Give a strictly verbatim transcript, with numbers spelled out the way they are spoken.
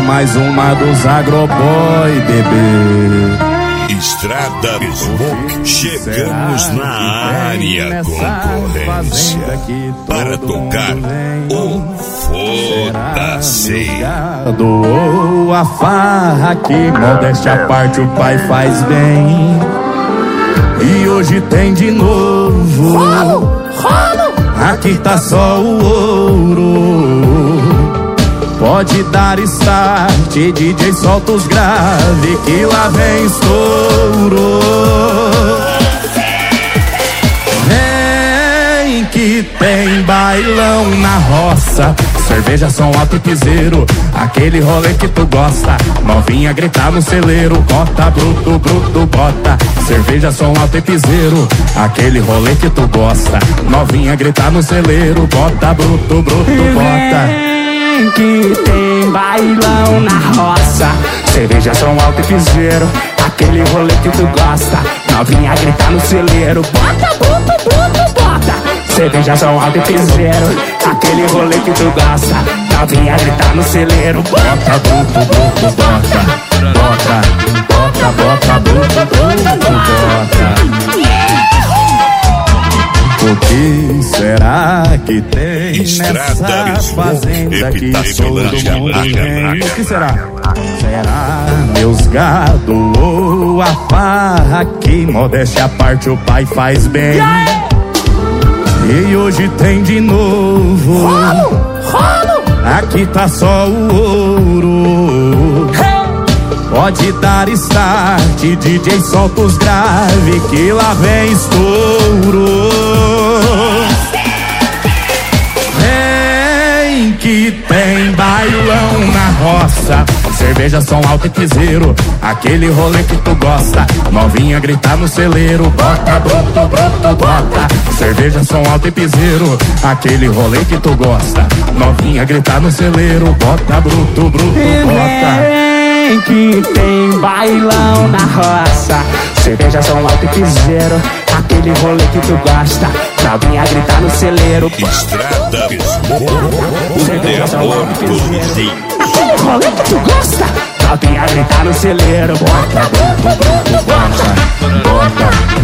mais uma dos Agroboy, bebê. Estrada Smoke, chegamos na área concorrência para tocar o Foda-se. Doou a farra que modéstia à parte o pai faz bem. E hoje tem de novo. Aqui tá só o ouro. Pode dar start, D J solta os grave que lá vem estouro. Vem que tem bailão na roça, cerveja, som alto e piseiro, aquele rolê que tu gosta. Novinha gritar no celeiro, bota bruto, bruto, bota. Cerveja, som alto e piseiro, aquele rolê que tu gosta. Novinha gritar no celeiro, bota bruto, bruto, bota. Que tem bailão na roça, cerveja, som alto e piseiro, aquele rolê que tu gosta. Novinha gritar no celeiro, bota, bruto, bruto, bota. Cerveja, som alto e piseiro, aquele rolê que tu gosta. Novinha gritar no celeiro, bota, bruto, bruto, bota. Bota, bota, bota, bruto, bruto, bota. O que será que tem Estrada nessa fazenda que todo mundo vem? O que será? Será meus gado ou a farra que modéstia à parte o pai faz bem? E hoje tem de novo. Aqui tá só o ouro. Pode dar start, D J solta os grave que lá vem estouro. Vem que tem bailão na roça, cerveja, som alto e piseiro, aquele rolê que tu gosta. Novinha gritar no celeiro, bota, bruto, bruto, bota. Cerveja, som alto e piseiro, aquele rolê que tu gosta. Novinha gritar no celeiro, bota, bruto, bruto, bota. Que tem bailão na roça, cerveja, som alto e piseiro, aquele rolê que tu gosta. Novinha gritar no celeiro, Estrada cerveja, som alto e piseiro, aquele rolê que tu gosta. Novinha gritar no celeiro, bota, bota, bota, bota, bota.